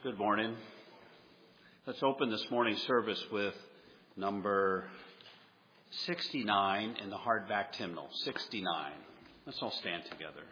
Good morning. Let's open this morning's service with number 69 in the hardback hymnal. 69. Let's all stand together.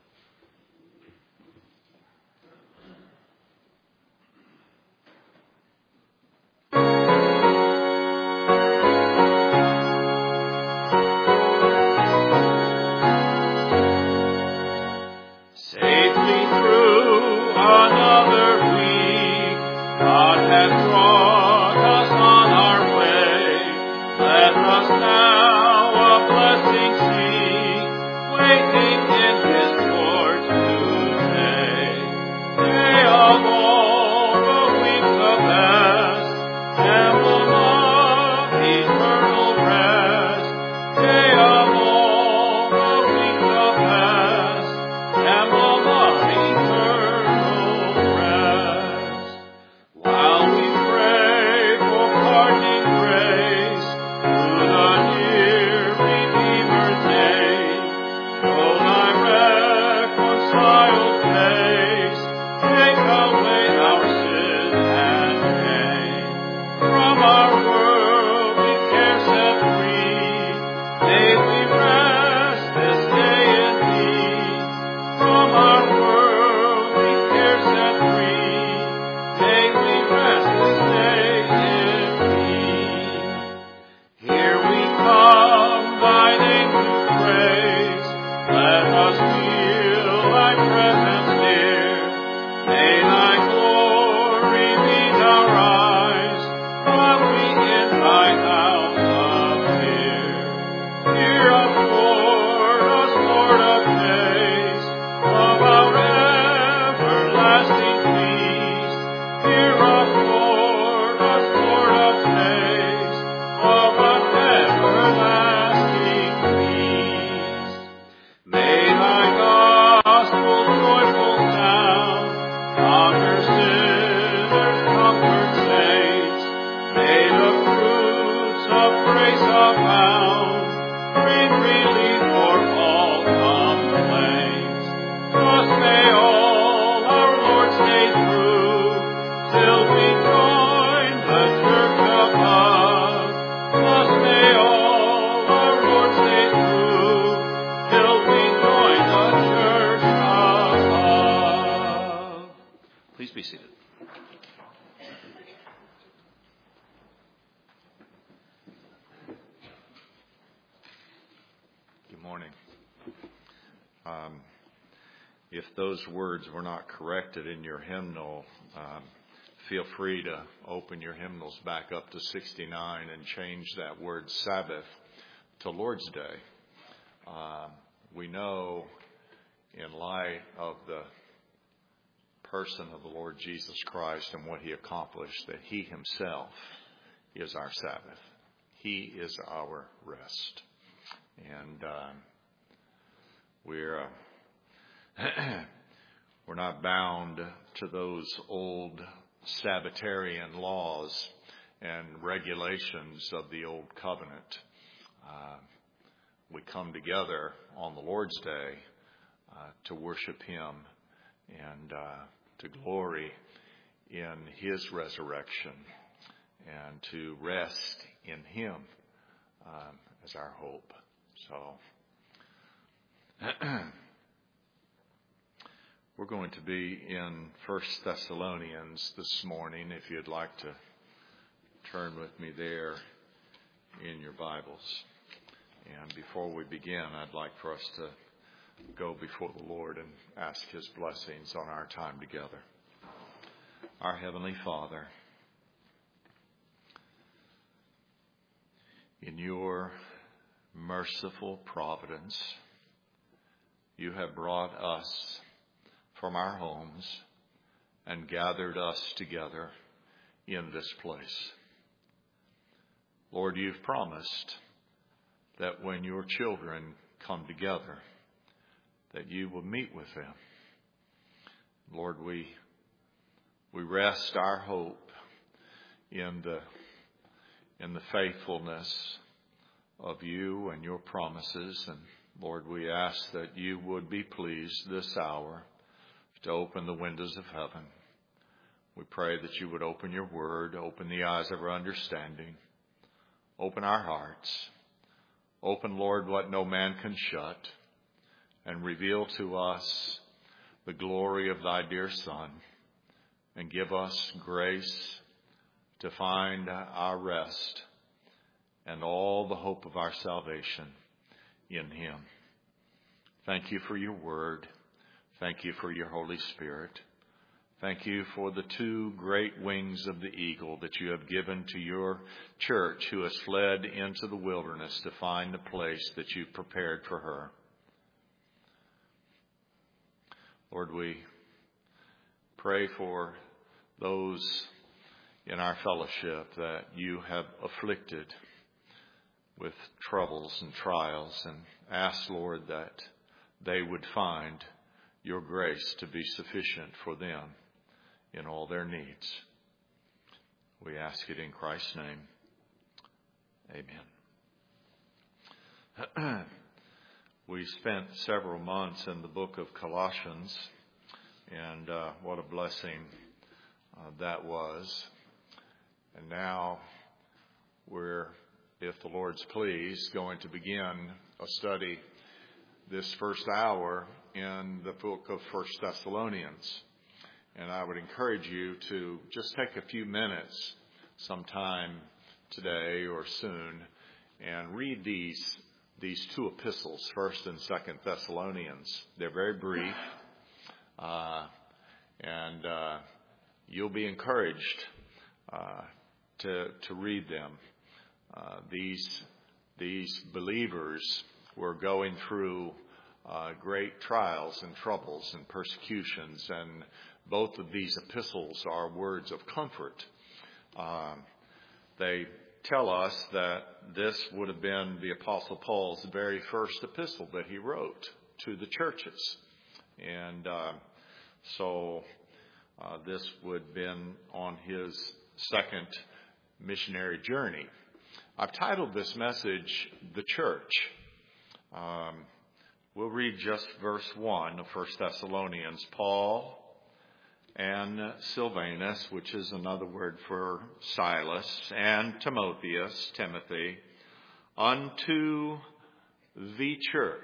If those words were not corrected in your hymnal, feel free to open your hymnals back up to 69 and change that word Sabbath to Lord's Day. We know, in light of the person of the Lord Jesus Christ and what he accomplished, that he himself is our Sabbath. He is our rest. And we're not bound to those old Sabbatarian laws and regulations of the old covenant. We come together on the Lord's Day to worship him and to glory in his resurrection and to rest in him as our hope. So we're going to be in 1 Thessalonians this morning. If you'd like to turn with me there in your Bibles. And before we begin, I'd like for us to go before the Lord and ask his blessings on our time together. Our Heavenly Father, in your merciful providence, you have brought us from our homes and gathered us together in this place. Lord, you've promised that when your children come together, that you will meet with them. Lord, we rest our hope in the faithfulness of you and your promises. And Lord, we ask that you would be pleased this hour to open the windows of heaven. We pray that you would open your word, open the eyes of our understanding, open our hearts, open, Lord, what no man can shut, and reveal to us the glory of thy dear Son, and give us grace to find our rest and all the hope of our salvation in him. Thank you for your word. Thank you for your Holy Spirit. Thank you for the two great wings of the eagle that you have given to your church who has fled into the wilderness to find the place that you've prepared for her. Lord, we pray for those in our fellowship that you have afflicted with troubles and trials, and ask, Lord, that they would find your grace to be sufficient for them in all their needs. We ask it in Christ's name. Amen. We spent several months in the book of Colossians, and what a blessing that was. And now we're, if the Lord's pleased, going to begin a study this first hour in the book of 1 Thessalonians. And I would encourage you to just take a few minutes sometime today or soon and read these two epistles, 1st and 2nd Thessalonians. They're very brief, and you'll be encouraged to read them. These believers were going through great trials and troubles and persecutions, and both of these epistles are words of comfort. They tell us that this would have been the Apostle Paul's very first epistle that he wrote to the churches. And so this would have been on his second missionary journey. I've titled this message, The Church. We'll read just verse 1 of 1 Thessalonians. Paul and Silvanus, which is another word for Silas, and Timotheus, Timothy, unto the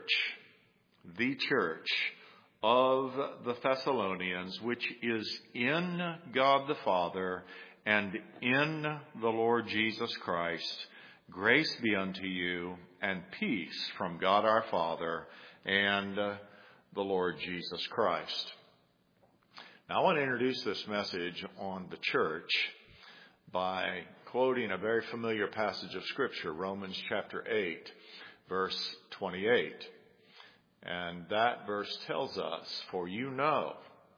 church of the Thessalonians, which is in God the Father and in the Lord Jesus Christ, grace be unto you and peace from God our Father and the Lord Jesus Christ. Now, I want to introduce this message on the church by quoting a very familiar passage of Scripture, Romans chapter 8, verse 28. And that verse tells us, for you know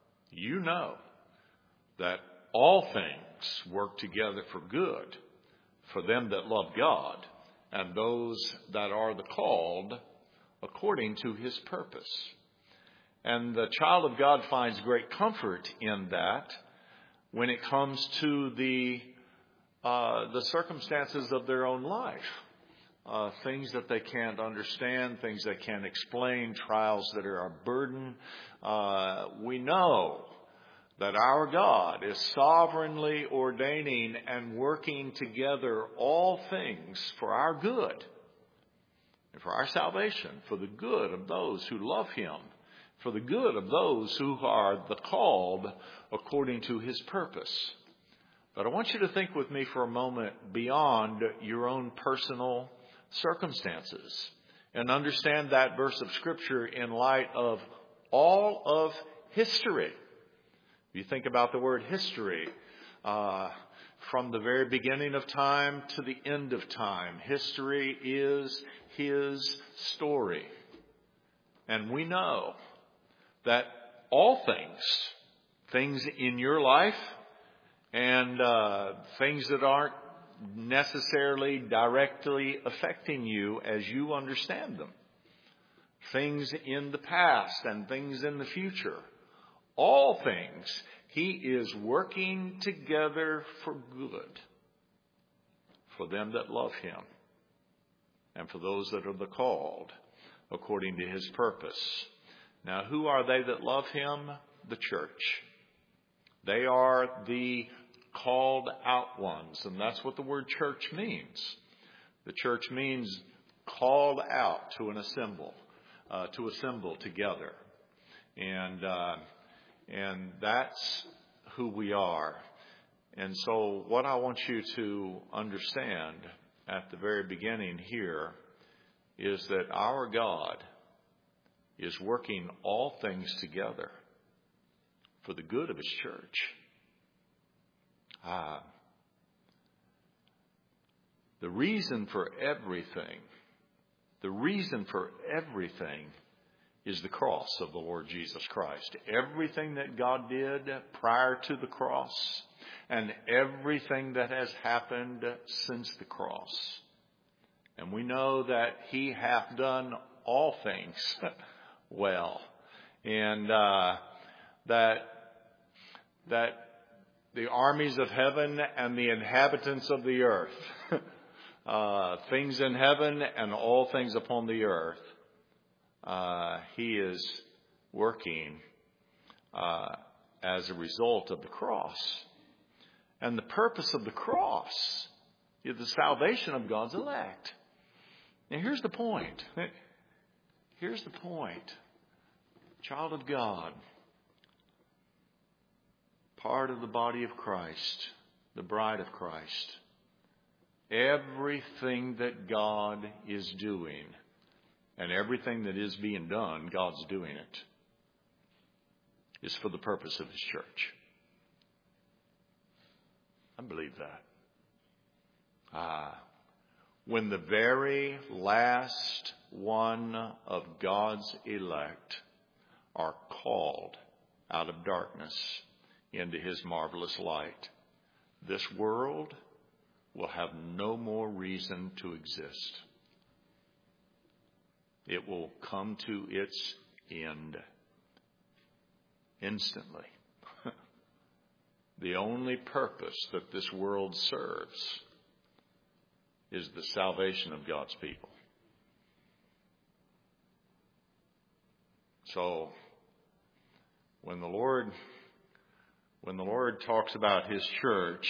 that all things work together for good for them that love God and those that are the called according to his purpose. And the child of God finds great comfort in that when it comes to the circumstances of their own life. Things that they can't understand, things they can't explain, trials that are a burden. We know that our God is sovereignly ordaining and working together all things for our good and for our salvation, for the good of those who love him, for the good of those who are the called according to his purpose. But I want you to think with me for a moment beyond your own personal circumstances and understand that verse of Scripture in light of all of history. If you think about the word history, from the very beginning of time to the end of time, history is his story. And we know that all things in your life and things that aren't necessarily directly affecting you as you understand them, things in the past and things in the future, all things, he is working together for good for them that love him and for those that are the called according to his purpose. Now, who are they that love him? The church. They are the called out ones, and that's what the word church means. The church means called out to assemble together. And that's who we are. And so what I want you to understand at the very beginning here is that our God is working all things together for the good of His church. The reason for everything is the cross of the Lord Jesus Christ. Everything that God did prior to the cross and everything that has happened since the cross. And we know that He hath done all things well. And that the armies of heaven and the inhabitants of the earth, things in heaven and all things upon the earth, He is working as a result of the cross. And the purpose of the cross is the salvation of God's elect. Now here's the point. Here's the point. Child of God, part of the body of Christ, the bride of Christ. Everything that God is doing and everything that is being done, God's doing it, is for the purpose of His church. I believe that. When the very last one of God's elect are called out of darkness into His marvelous light, this world will have no more reason to exist. It will come to its end instantly. The only purpose that this world serves is the salvation of God's people. So, when the Lord talks about His church,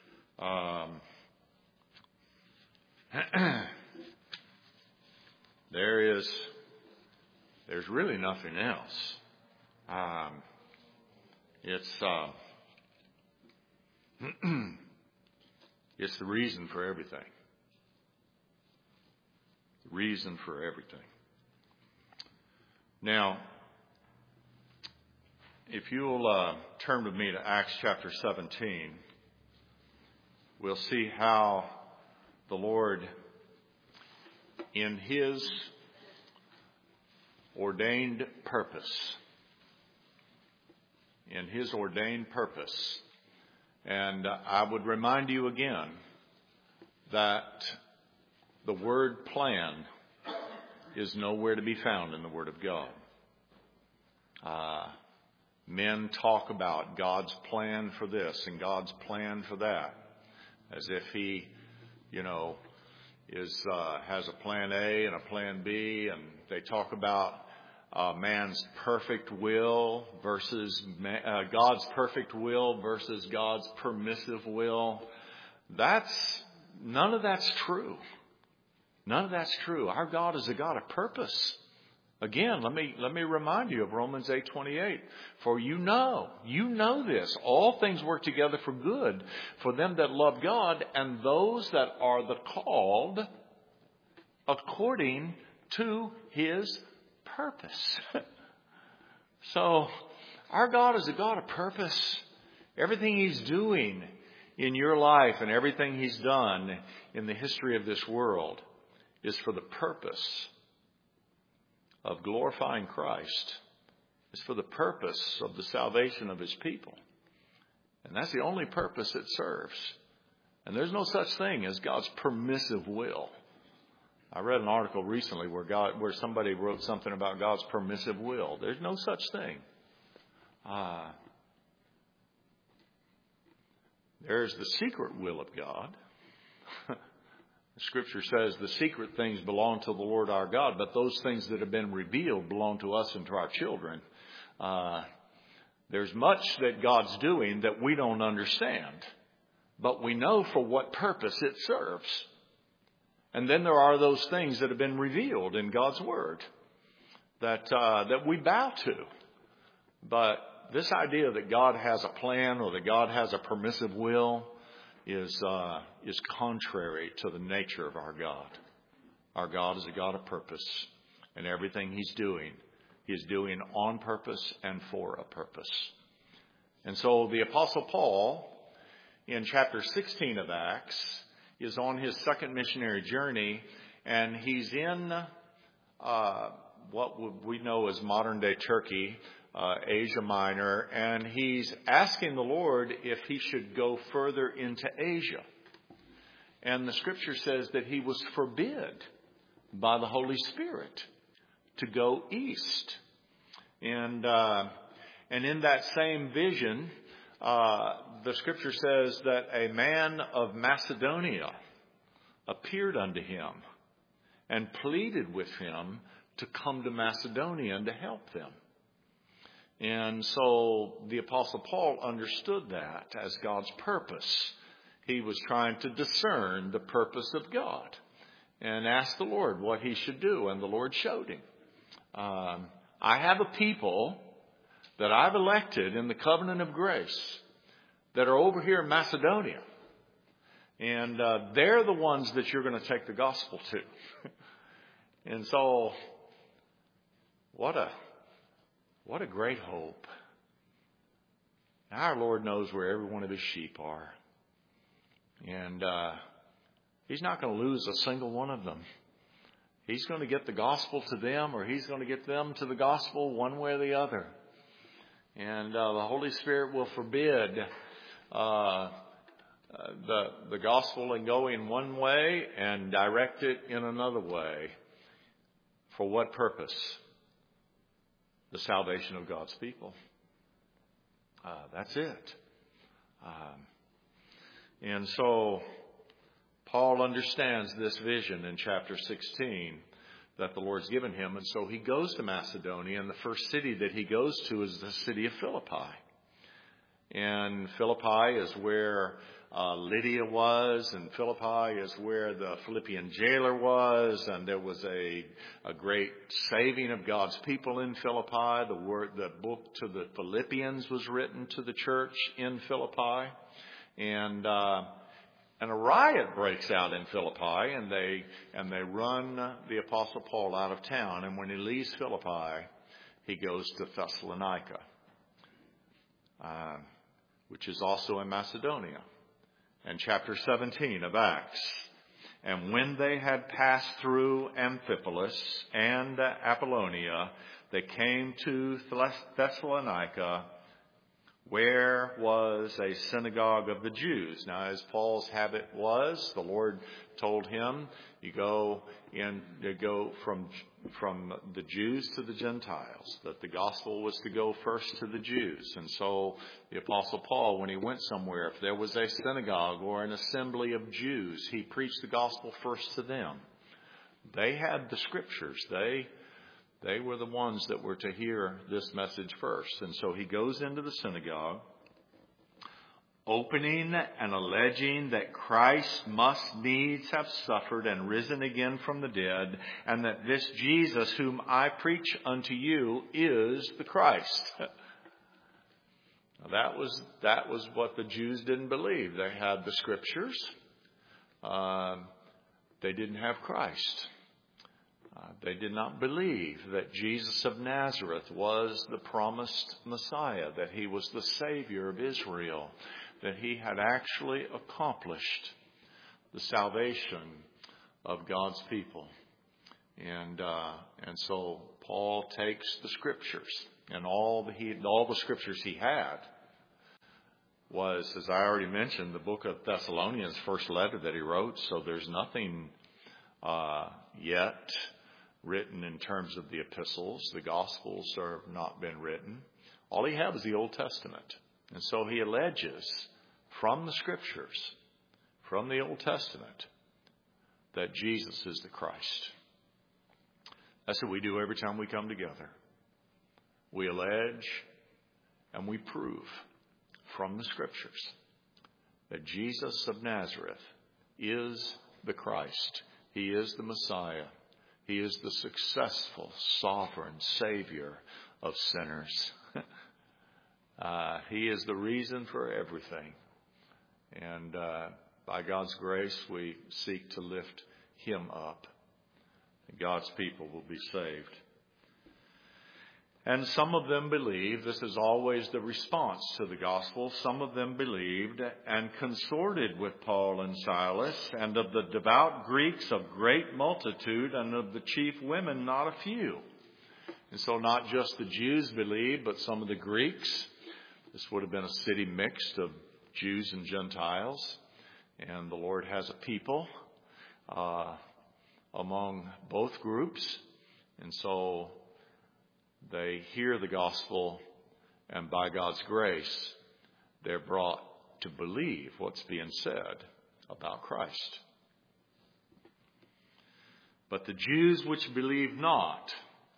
there's really nothing else. It's the reason for everything. The reason for everything. Now, if you'll turn with me to Acts chapter 17, we'll see how the Lord, in His ordained purpose, and I would remind you again that the word plan is nowhere to be found in the Word of God. Men talk about God's plan for this and God's plan for that, as if He, has a plan A and a plan B, and they talk about man's perfect will versus God's perfect will versus God's permissive will. None of that's true. None of that's true. Our God is a God of purpose. Again, let me remind you of Romans 8:28. For you know this. All things work together for good for them that love God and those that are the called according to His purpose. So, our God is a God of purpose. Everything He's doing in your life and everything He's done in the history of this world is for the purpose of glorifying Christ. It's for the purpose of the salvation of His people. And that's the only purpose it serves. And there's no such thing as God's permissive will. I read an article recently where somebody wrote something about God's permissive will. There's no such thing. There's the secret will of God. The Scripture says the secret things belong to the Lord our God, but those things that have been revealed belong to us and to our children. There's much that God's doing that we don't understand, but we know for what purpose it serves. And then there are those things that have been revealed in God's Word that we bow to. But this idea that God has a plan or that God has a permissive will is contrary to the nature of our God. Our God is a God of purpose, and everything He's doing on purpose and for a purpose. And so the Apostle Paul, in chapter 16 of Acts, is on his second missionary journey, and he's in what we know as modern-day Turkey, Asia Minor, and he's asking the Lord if he should go further into Asia. And the Scripture says that he was forbid by the Holy Spirit to go east. And in that same vision, the Scripture says that a man of Macedonia appeared unto him and pleaded with him to come to Macedonia and to help them. And so the Apostle Paul understood that as God's purpose. He was trying to discern the purpose of God and asked the Lord what he should do, and the Lord showed him. I have a people that I've elected in the covenant of grace that are over here in Macedonia. And they're the ones that you're going to take the gospel to. And so, what a great hope. Our Lord knows where every one of his sheep are. And he's not going to lose a single one of them. He's going to get the gospel to them, or he's going to get them to the gospel one way or the other. And the Holy Spirit will forbid the gospel and go in one way and direct it in another way. For what purpose? The salvation of God's people. That's it. And so Paul understands this vision in chapter 16 that the Lord's given him. And so he goes to Macedonia, and the first city that he goes to is the city of Philippi. And Philippi is where Lydia was, and Philippi is where the Philippian jailer was, and there was a great saving of God's people in Philippi. The book to the Philippians was written to the church in Philippi, and a riot breaks out in Philippi, and they run the Apostle Paul out of town. And when he leaves Philippi, he goes to Thessalonica, which is also in Macedonia. And chapter 17 of Acts. And when they had passed through Amphipolis and Apollonia, they came to Thessalonica, where was a synagogue of the Jews. Now, as Paul's habit was, the Lord told him, you go from the Jews to the Gentiles, that the gospel was to go first to the Jews. And so the Apostle Paul, when he went somewhere, if there was a synagogue or an assembly of Jews, he preached the gospel first to them. They had the Scriptures. They were the ones that were to hear this message first. And so he goes into the synagogue, opening and alleging that Christ must needs have suffered and risen again from the dead, and that this Jesus whom I preach unto you is the Christ. Now that was what the Jews didn't believe. They had the Scriptures. They didn't have Christ. They did not believe that Jesus of Nazareth was the promised Messiah, that he was the Savior of Israel, that he had actually accomplished the salvation of God's people. And so Paul takes the Scriptures, and all the Scriptures he had was, as I already mentioned, the book of Thessalonians, first letter that he wrote. So there's nothing yet written in terms of the epistles. The Gospels have not been written. All he had was the Old Testament. And so he alleges from the Scriptures, from the Old Testament, that Jesus is the Christ. That's what we do every time we come together. We allege and we prove from the Scriptures that Jesus of Nazareth is the Christ. He is the Messiah. He is the successful, sovereign Savior of sinners. He is the reason for everything. And by God's grace, we seek to lift Him up. God's people will be saved. And some of them believed, this is always the response to the gospel, some of them believed and consorted with Paul and Silas, and of the devout Greeks a great multitude, and of the chief women not a few. And so not just the Jews believed, but some of the Greeks. This would have been a city mixed of Jews and Gentiles. And the Lord has a people among both groups. And so they hear the gospel, and by God's grace, they're brought to believe what's being said about Christ. But the Jews which believe not,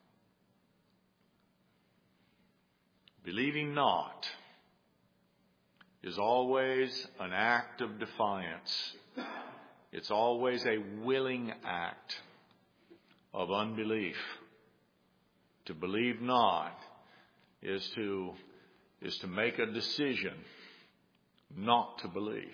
believing not is always an act of defiance. It's always a willing act of unbelief. To believe not is to make a decision not to believe.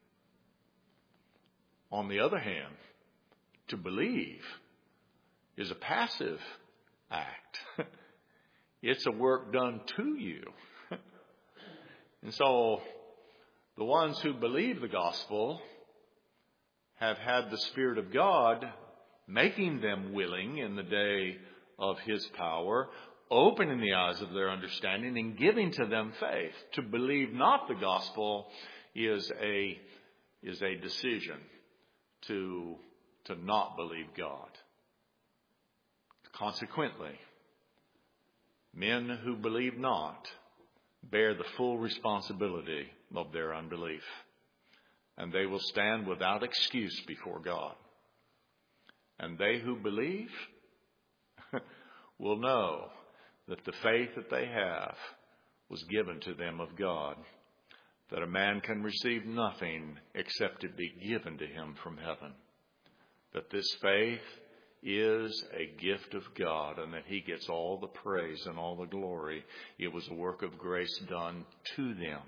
On the other hand, to believe is a passive act. It's a work done to you. And so the ones who believe the gospel have had the Spirit of God making them willing in the day of His power, opening the eyes of their understanding and giving to them faith. To believe not the gospel is a decision to not believe God. Consequently, men who believe not bear the full responsibility of their unbelief, and they will stand without excuse before God. And they who believe will know that the faith that they have was given to them of God, that a man can receive nothing except it be given to him from heaven, that this faith is a gift of God and that He gets all the praise and all the glory. It was a work of grace done to them.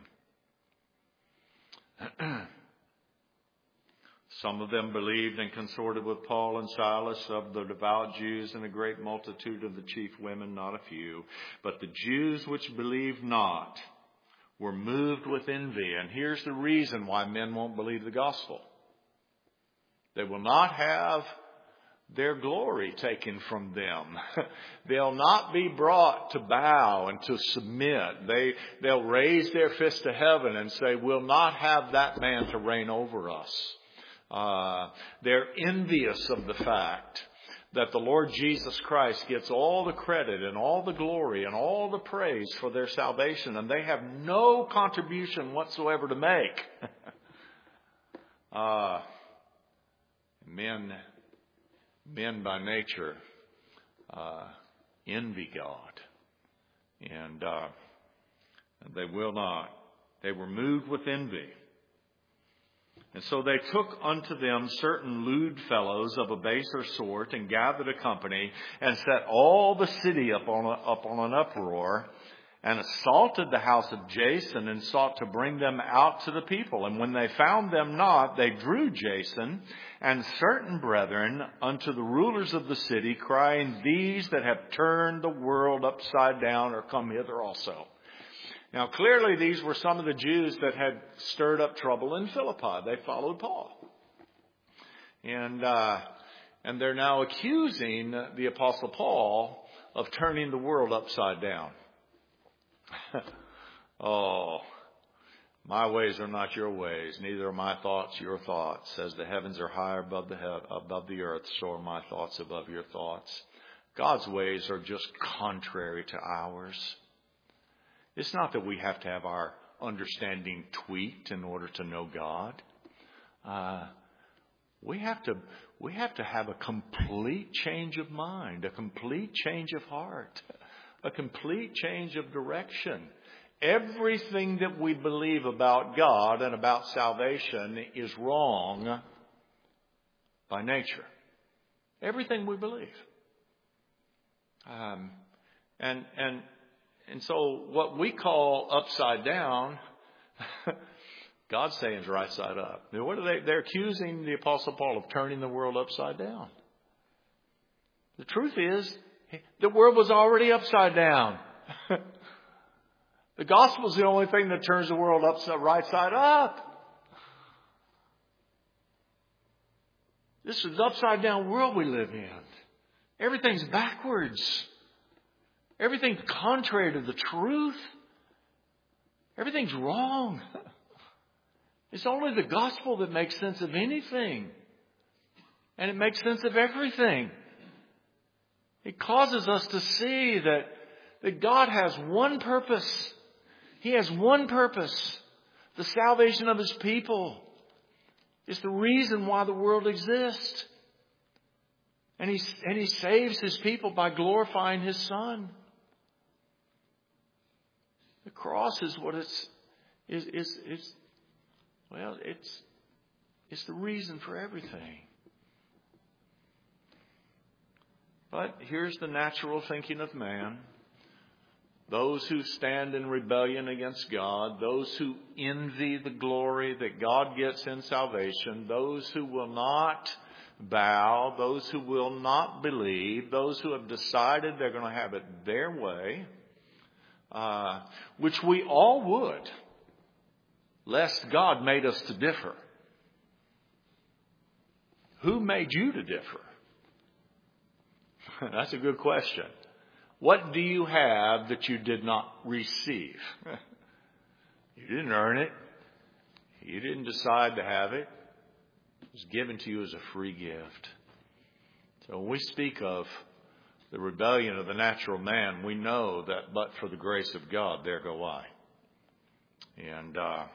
Some of them believed and consorted with Paul and Silas, of the devout Jews, and a great multitude of the chief women, not a few. But the Jews which believed not were moved with envy. And here's the reason why men won't believe the gospel. They will not have their glory taken from them. They'll not be brought to bow and to submit. They'll raise their fist to heaven and say, we'll not have that man to reign over us. They're envious of the fact that the Lord Jesus Christ gets all the credit and all the glory and all the praise for their salvation, and they have no contribution whatsoever to make. Men by nature envy God, and they will not. They were moved with envy. And so they took unto them certain lewd fellows of a baser sort, and gathered a company, and set all the city up on an uproar, and assaulted the house of Jason, and sought to bring them out to the people. And when they found them not, they drew Jason and certain brethren unto the rulers of the city, crying, these that have turned the world upside down are come hither also. Now, clearly, these were some of the Jews that had stirred up trouble in Philippi. They followed Paul. And they're now accusing the Apostle Paul of turning the world upside down. Oh, my ways are not your ways, neither are my thoughts your thoughts. As the heavens are higher above the earth, so are my thoughts above your thoughts. God's ways are just contrary to ours. It's not that we have to have our understanding tweaked in order to know God. We have to have a complete change of mind, a complete change of heart, a complete change of direction. everything that we believe about God and about salvation is wrong by nature. Everything we believe. And so what we call upside down, God's saying is right side up. Now, what are they're accusing the Apostle Paul of turning the world upside down. The truth is, the world was already upside down. The gospel is the only thing that turns the world right side up. This is an upside down world we live in. Everything's backwards. Everything's contrary to the truth. Everything's wrong. It's only the gospel that makes sense of anything. And it makes sense of everything. It causes us to see that God has one purpose. He has one purpose. The salvation of His people. It's the reason why the world exists. And He saves His people by glorifying His Son. The cross is what it's the reason for everything. But here's the natural thinking of man. Those who stand in rebellion against God, those who envy the glory that God gets in salvation, those who will not bow, those who will not believe, those who have decided they're going to have it their way, which we all would, lest God made us to differ. Who made you to differ? That's a good question. What do you have that you did not receive? You didn't earn it. You didn't decide to have it. It was given to you as a free gift. So when we speak of the rebellion of the natural man, we know that but for the grace of God, there go I. And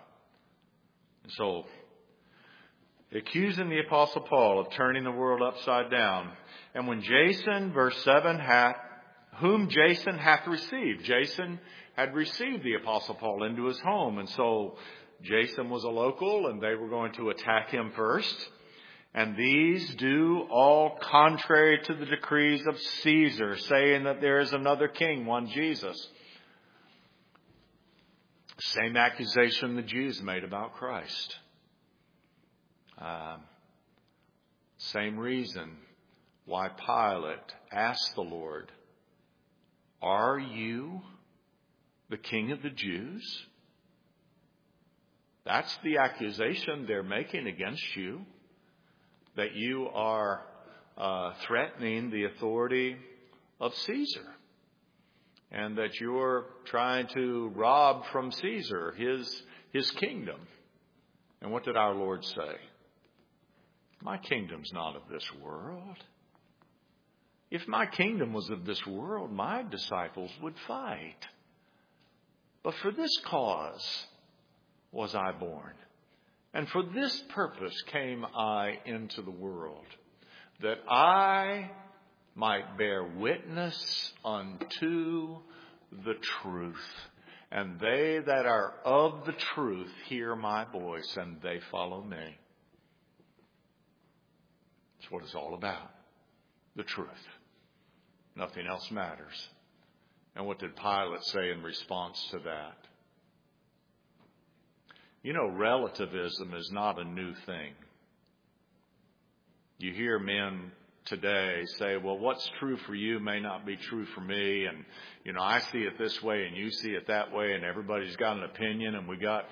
so accusing the Apostle Paul of turning the world upside down. And when Jason, verse 7, whom Jason hath received. Jason had received the Apostle Paul into his home. And so Jason was a local and they were going to attack him first. And these do all contrary to the decrees of Caesar, saying that there is another king, one Jesus. Same accusation the Jews made about Christ. Same reason why Pilate asked the Lord, "Are you the king of the Jews?" That's the accusation they're making against you, that you are threatening the authority of Caesar, and that you're trying to rob from Caesar his kingdom. And what did our Lord say? My kingdom's not of this world. If my kingdom was of this world, my disciples would fight. But for this cause was I born. And for this purpose came I into the world, that I might bear witness unto the truth. And they that are of the truth hear my voice, and they follow me. That's what it's all about. The truth. Nothing else matters. And what did Pilate say in response to that? You know, relativism is not a new thing. You hear men today say, well, what's true for you may not be true for me. And, I see it this way and you see it that way, and everybody's got an opinion, and we got,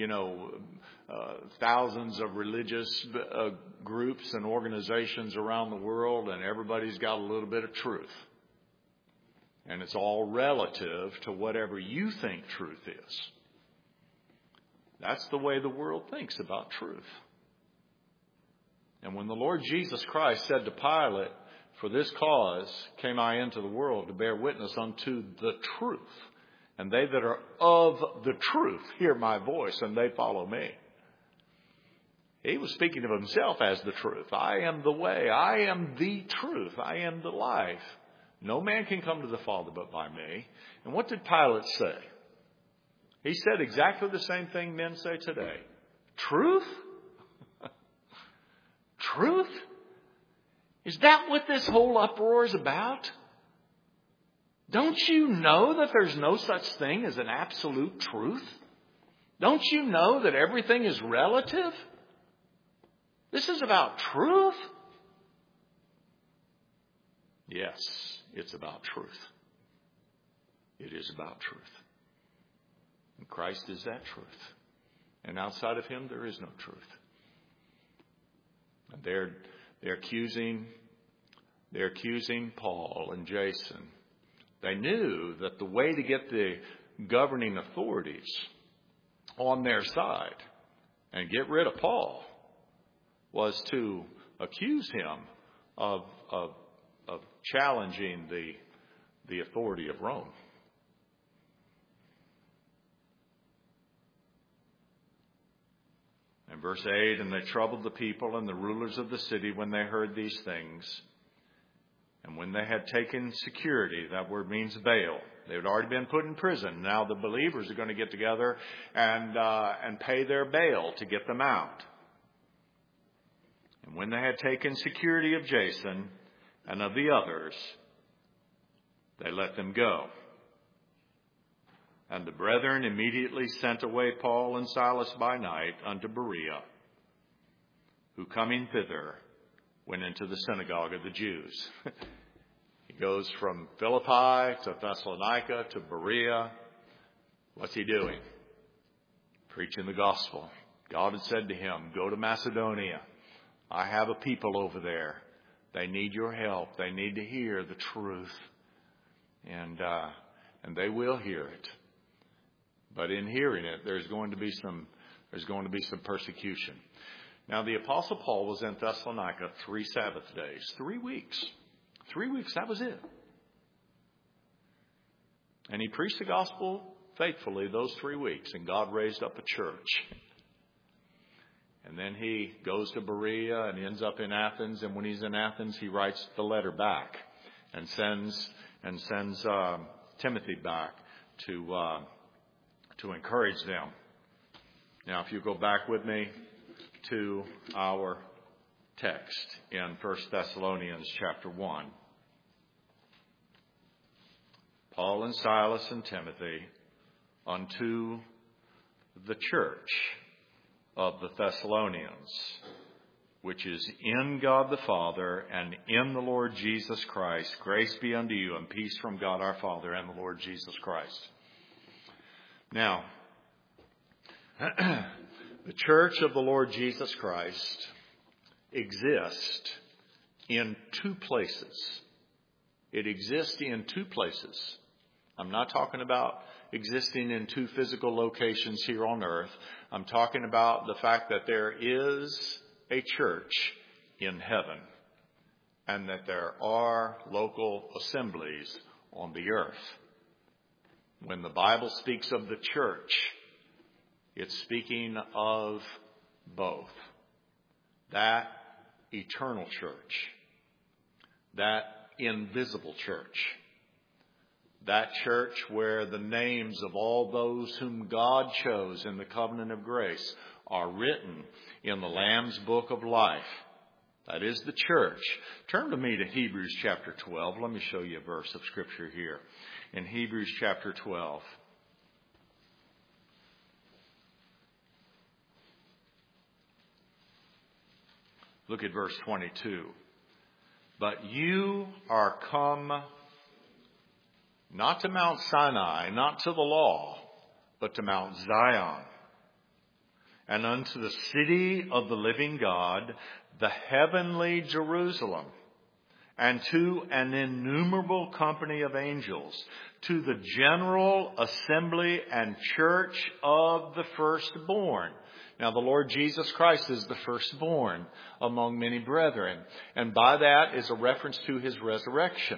thousands of religious groups and organizations around the world, and everybody's got a little bit of truth. And it's all relative to whatever you think truth is. That's the way the world thinks about truth. And when the Lord Jesus Christ said to Pilate, for this cause came I into the world to bear witness unto the truth. And they that are of the truth hear my voice, and they follow me. He was speaking of himself as the truth. I am the way. I am the truth. I am the life. No man can come to the Father but by me. And what did Pilate say? He said exactly the same thing men say today. Truth? Truth? Is that what this whole uproar is about? Don't you know that there's no such thing as an absolute truth? Don't you know that everything is relative? This is about truth. Yes, it's about truth. It is about truth. And Christ is that truth. And outside of Him, there is no truth. And they're accusing Paul and Jason. They knew that the way to get the governing authorities on their side and get rid of Paul was to accuse him of challenging the authority of Rome. In verse 8, and they troubled the people and the rulers of the city when they heard these things. And when they had taken security, that word means bail. They had already been put in prison. Now the believers are going to get together and pay their bail to get them out. And when they had taken security of Jason and of the others, they let them go. And the brethren immediately sent away Paul and Silas by night unto Berea, who coming thither went into the synagogue of the Jews. He goes from Philippi to Thessalonica to Berea. What's he doing? Preaching the gospel. God had said to him, go to Macedonia. I have a people over there. They need your help. They need to hear the truth. And they will hear it. But in hearing it, there's going to be some persecution. Now, the Apostle Paul was in Thessalonica 3 Sabbath days, 3 weeks. 3 weeks, that was it. And he preached the gospel faithfully those 3 weeks, and God raised up a church. And then he goes to Berea and ends up in Athens, and when he's in Athens, he writes the letter back and sends Timothy back to encourage them. Now, if you go back with me to our text in 1 Thessalonians chapter 1. Paul and Silas and Timothy unto the church of the Thessalonians, which is in God the Father and in the Lord Jesus Christ. Grace be unto you and peace from God our Father and the Lord Jesus Christ. Now, the church of the Lord Jesus Christ exists in 2 places. It exists in 2 places. I'm not talking about existing in 2 physical locations here on earth. I'm talking about the fact that there is a church in heaven and that there are local assemblies on the earth. When the Bible speaks of the church, it's speaking of both. That eternal church, that invisible church, that church where the names of all those whom God chose in the covenant of grace are written in the Lamb's book of life. That is the church. Turn to me to Hebrews chapter 12. Let me show you a verse of Scripture here. In Hebrews chapter 12. Look at verse 22. But you are come not to Mount Sinai, not to the law, but to Mount Zion, and unto the city of the living God, the heavenly Jerusalem, and to an innumerable company of angels, to the general assembly and church of the firstborn. Now, the Lord Jesus Christ is the firstborn among many brethren, and by that is a reference to his resurrection.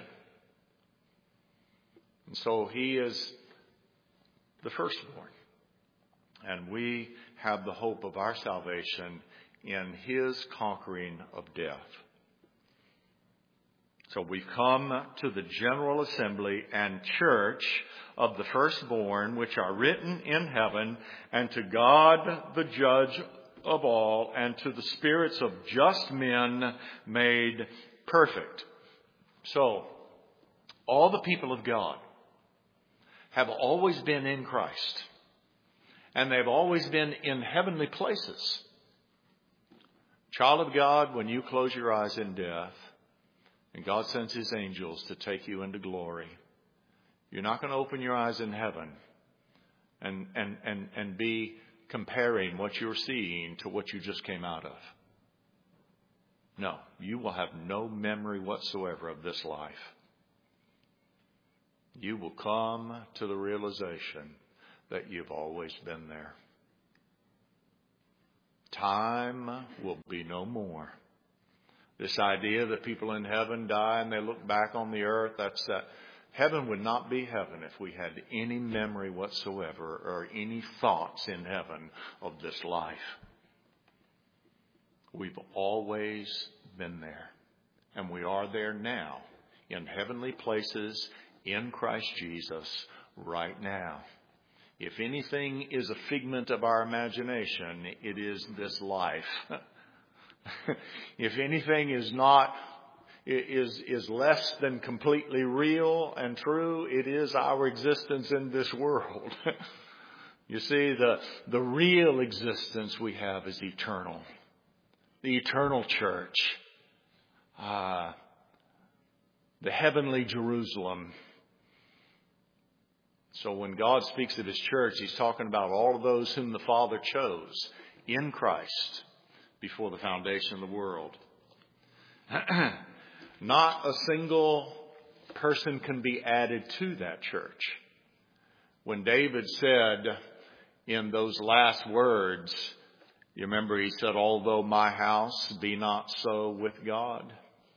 And so he is the firstborn, and we have the hope of our salvation in his conquering of death. So we've come to the general assembly and church of the firstborn, which are written in heaven, and to God the judge of all, and to the spirits of just men made perfect. So, all the people of God have always been in Christ, and they've always been in heavenly places. Child of God, when you close your eyes in death, and God sends His angels to take you into glory, you're not going to open your eyes in heaven and be comparing what you're seeing to what you just came out of. No, you will have no memory whatsoever of this life. You will come to the realization that you've always been there. Time will be no more. This idea that people in heaven die and they look back on the earth, heaven would not be heaven if we had any memory whatsoever or any thoughts in heaven of this life. We've always been there, and we are there now in heavenly places in Christ Jesus right now. If anything is a figment of our imagination, it is this life. If anything is less than completely real and true, it is our existence in this world. You see, the real existence we have is eternal. The eternal church. The heavenly Jerusalem. So when God speaks of His church, He's talking about all of those whom the Father chose in Christ before the foundation of the world. Not a single person can be added to that church. When David said in those last words, you remember he said, although my house be not so with God,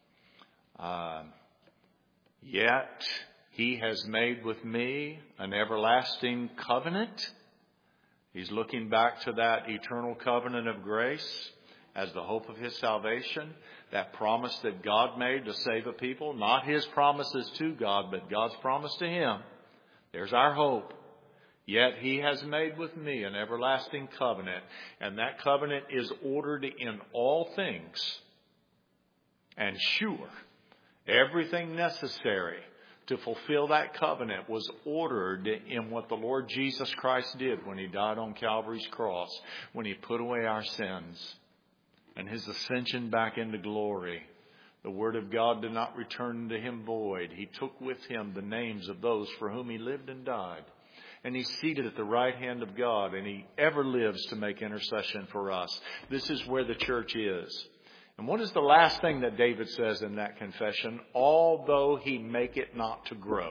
yet He has made with me an everlasting covenant. He's looking back to that eternal covenant of grace as the hope of His salvation. That promise that God made to save a people. Not His promises to God, but God's promise to Him. There's our hope. Yet He has made with me an everlasting covenant. And that covenant is ordered in all things. And sure, everything necessary to fulfill that covenant was ordered in what the Lord Jesus Christ did when He died on Calvary's cross, when He put away our sins, and His ascension back into glory. The Word of God did not return to Him void. He took with Him the names of those for whom He lived and died. And He's seated at the right hand of God, and He ever lives to make intercession for us. This is where the church is. And what is the last thing that David says in that confession? Although He make it not to grow.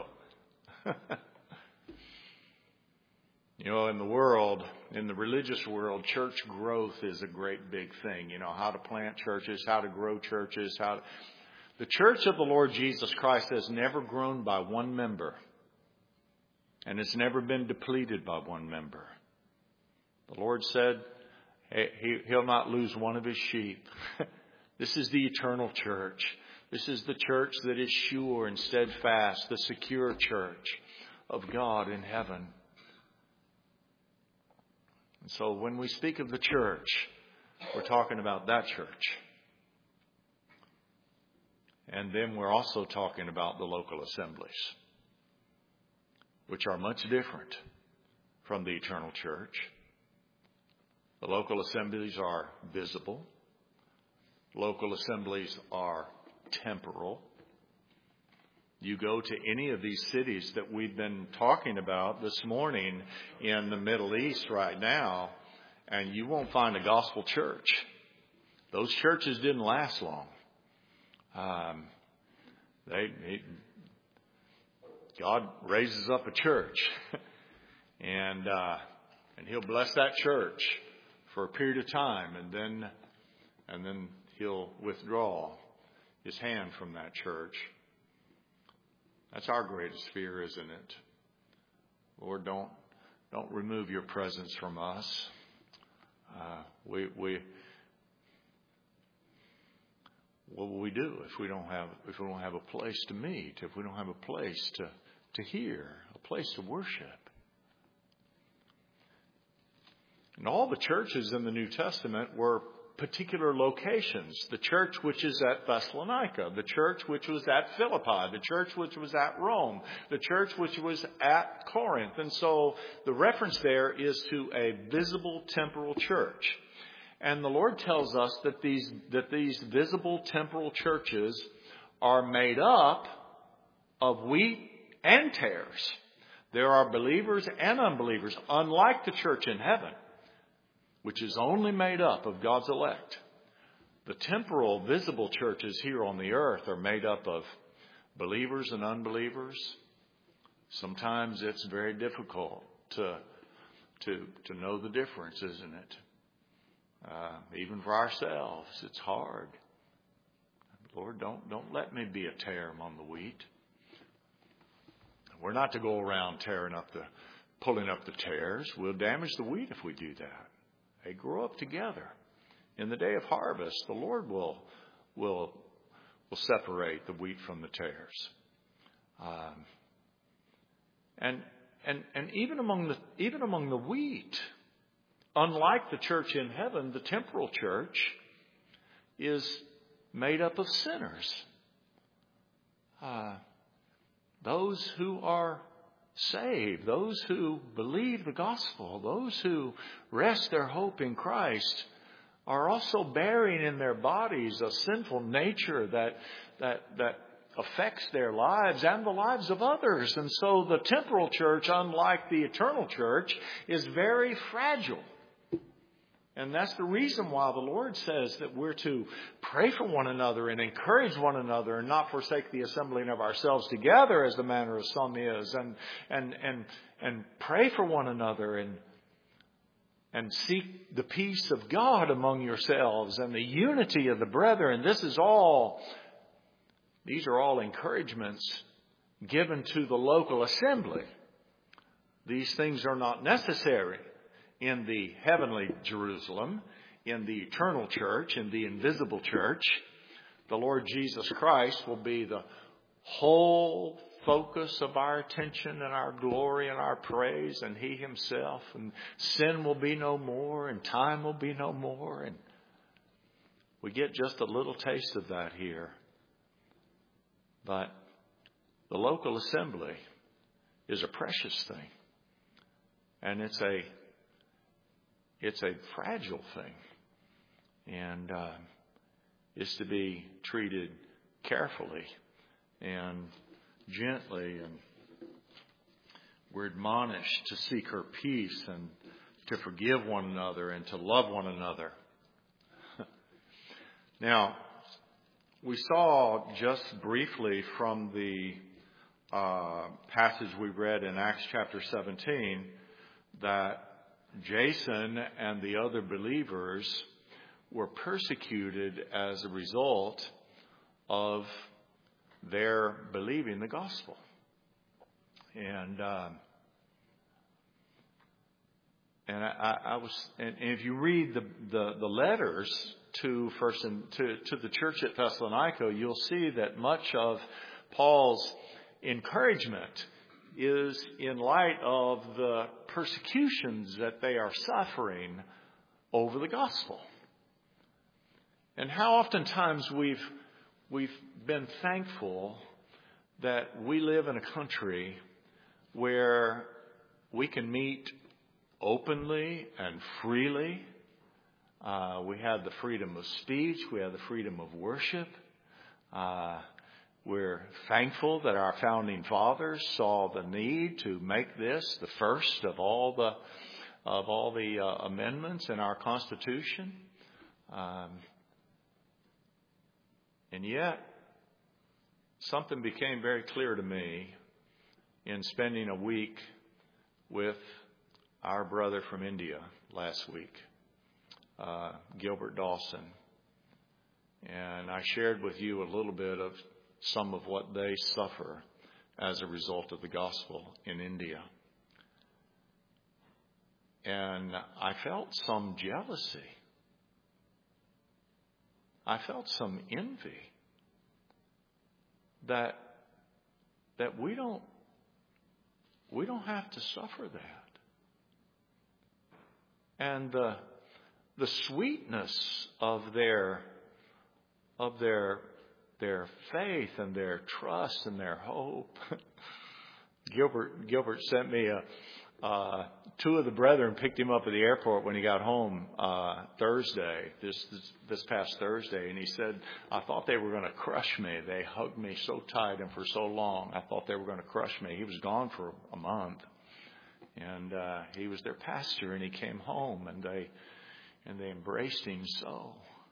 You know, in the world, in the religious world, church growth is a great big thing. You know, how to plant churches, how to grow churches. The church of the Lord Jesus Christ has never grown by one member. And it's never been depleted by one member. The Lord said He'll not lose one of His sheep. This is the eternal church. This is the church that is sure and steadfast, the secure church of God in heaven. And so when we speak of the church, we're talking about that church. And then we're also talking about the local assemblies, which are much different from the eternal church. The local assemblies are visible. Local assemblies are temporal. You go to any of these cities that we've been talking about this morning in the Middle East right now, and you won't find a gospel church. Those churches didn't last long. God raises up a church, and He'll bless that church for a period of time, and then He'll withdraw His hand from that church. That's our greatest fear, isn't it? Lord, don't remove Your presence from us. what will we do if we don't have a place to meet, if we don't have a place to hear, a place to worship? And all the churches in the New Testament were particular locations. The church which is at Thessalonica, the church which was at Philippi, the church which was at Rome, the church which was at Corinth. And so the reference there is to a visible temporal church. And the Lord tells us that these visible temporal churches are made up of wheat and tares. There are believers and unbelievers, unlike the church in heaven, which is only made up of God's elect. The temporal, visible churches here on the earth are made up of believers and unbelievers. Sometimes it's very difficult to know the difference, isn't it? Even for ourselves, it's hard. Lord, don't let me be a tare among the wheat. We're not to go around pulling up the tares. We'll damage the wheat if we do that. They grow up together. In the day of harvest, the Lord will separate the wheat from the tares. And even among the wheat, unlike the church in heaven, the temporal church is made up of sinners. Those who are saved, those who believe the gospel, those who rest their hope in Christ, are also bearing in their bodies a sinful nature that affects their lives and the lives of others. And so the temporal church, unlike the eternal church, is very fragile. And that's the reason why the Lord says that we're to pray for one another and encourage one another and not forsake the assembling of ourselves together as the manner of some is, and pray for one another and seek the peace of God among yourselves and the unity of the brethren. These are all encouragements given to the local assembly. These things are not necessary in the heavenly Jerusalem, in the eternal church, in the invisible church. The Lord Jesus Christ will be the whole focus of our attention and our glory and our praise, and He Himself. And sin will be no more, and time will be no more. And we get just a little taste of that here. But the local assembly is a precious thing. And it's a fragile thing, and is to be treated carefully and gently. And we're admonished to seek her peace and to forgive one another and to love one another. Now, we saw just briefly from the passage we read in Acts chapter 17 that Jason and the other believers were persecuted as a result of their believing the gospel. And if you read the letters to the church at Thessalonica, you'll see that much of Paul's encouragement is in light of the persecutions that they are suffering over the gospel. And how oftentimes we've been thankful that we live in a country where we can meet openly and freely. We have the freedom of speech. We have the freedom of worship. We're thankful that our founding fathers saw the need to make this the first of all the amendments in our Constitution. And yet, something became very clear to me in spending a week with our brother from India last week, Gilbert Dawson. And I shared with you a little bit of some of what they suffer as a result of the gospel in India. And I felt some jealousy. I felt some envy that we don't have to suffer that. And the sweetness of their faith and their trust and their hope. Gilbert sent me two of the brethren picked him up at the airport when he got home Thursday, this past Thursday, and he said, I thought they were going to crush me. They hugged me so tight and for so long, I thought they were going to crush me. He was gone for a month, and he was their pastor, and he came home, and they embraced him so.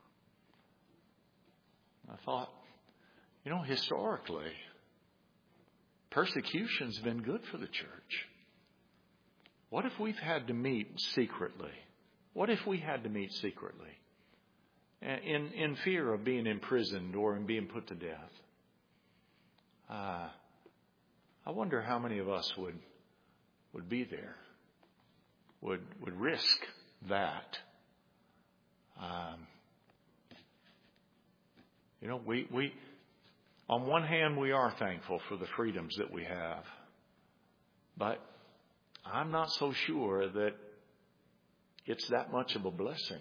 I thought, historically, persecution's been good for the church. What if we've had to meet secretly? What if we had to meet secretly in fear of being imprisoned or in being put to death? I wonder how many of us would be there, would risk that. We on one hand, we are thankful for the freedoms that we have, but I'm not so sure that it's that much of a blessing.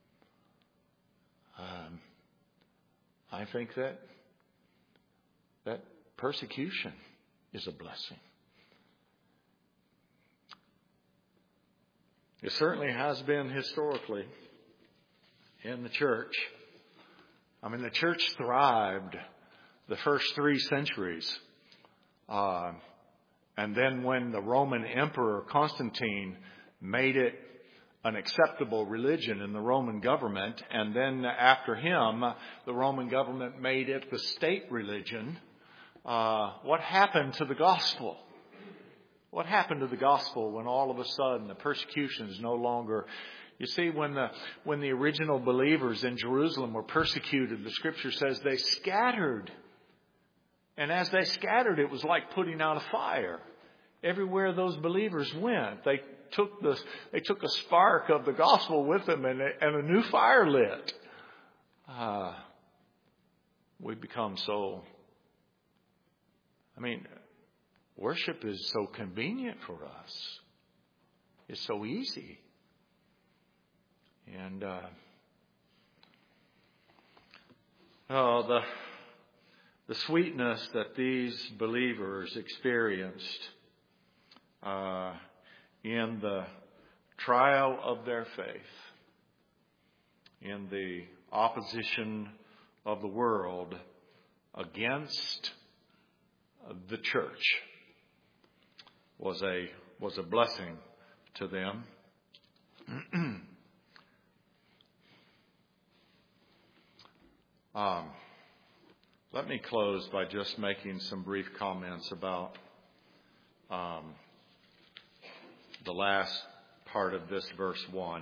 I think that persecution is a blessing. It certainly has been historically in the church. The church thrived the first 3 centuries. And then when the Roman Emperor Constantine made it an acceptable religion in the Roman government, and then after him, the Roman government made it the state religion, what happened to the gospel? What happened to the gospel when all of a sudden the persecution is no longer... You see, when the original believers in Jerusalem were persecuted, the Scripture says they scattered. And as they scattered, it was like putting out a fire. Everywhere those believers went, they took a spark of the gospel with them, and a new fire lit. We've become so... worship is so convenient for us. It's so easy. And the sweetness that these believers experienced in the trial of their faith, in the opposition of the world against the church, was a blessing to them. Let me close by just making some brief comments about the last part of this verse 1.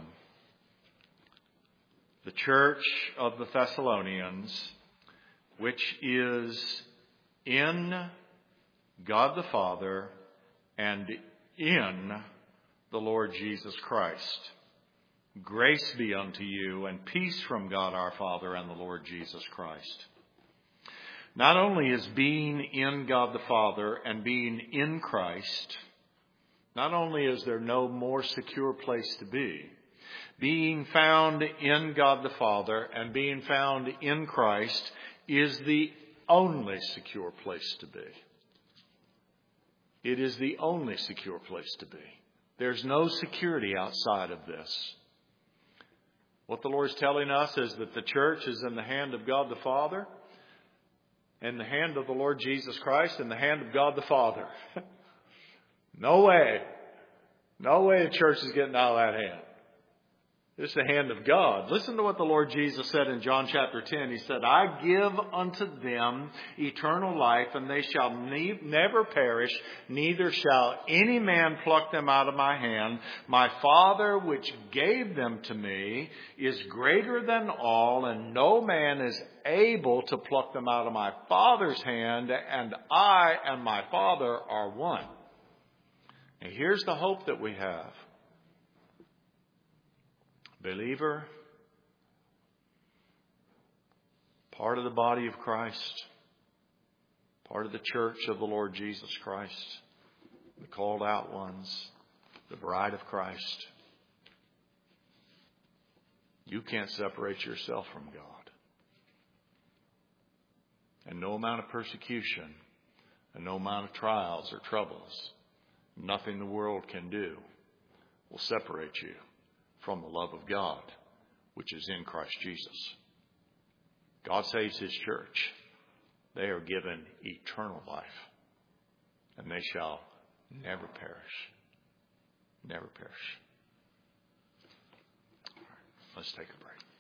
The church of the Thessalonians, which is in God the Father and in the Lord Jesus Christ. Grace be unto you and peace from God our Father and the Lord Jesus Christ. Not only is being in God the Father and being in Christ, not only is there no more secure place to be, being found in God the Father and being found in Christ is the only secure place to be. It is the only secure place to be. There's no security outside of this. What the Lord's telling us is that the church is in the hand of God the Father, in the hand of the Lord Jesus Christ, in the hand of God the Father. No way the church is getting out of that hand. It's the hand of God. Listen to what the Lord Jesus said in John chapter 10. He said, I give unto them eternal life, and they shall never perish, neither shall any man pluck them out of my hand. My Father, which gave them to me, is greater than all, and no man is able to pluck them out of my Father's hand, and I and my Father are one. And here's the hope that we have. Believer, part of the body of Christ, part of the church of the Lord Jesus Christ, the called out ones, the bride of Christ. You can't separate yourself from God. And no amount of persecution and no amount of trials or troubles, nothing the world can do will separate you from the love of God, which is in Christ Jesus. God saves His church. They are given eternal life, and they shall never perish. Never perish. Let's take a break.